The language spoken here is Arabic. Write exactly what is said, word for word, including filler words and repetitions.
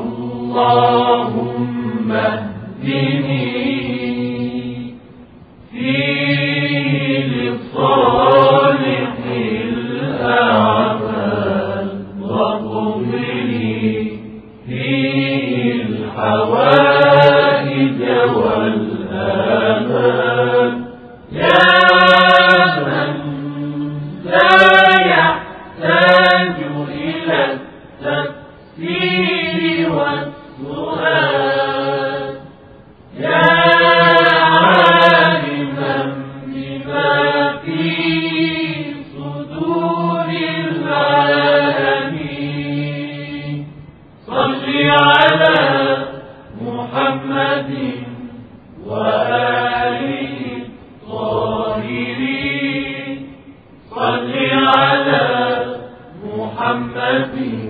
اللهم اهدني فيه لصالح الأعمال واقضني فيه الحوائج والآمال يا من لا يحتاج إلى التفسير والسؤال يا عالما بما في صدور العالمين صل على محمد وآله الطاهرين صل على محمد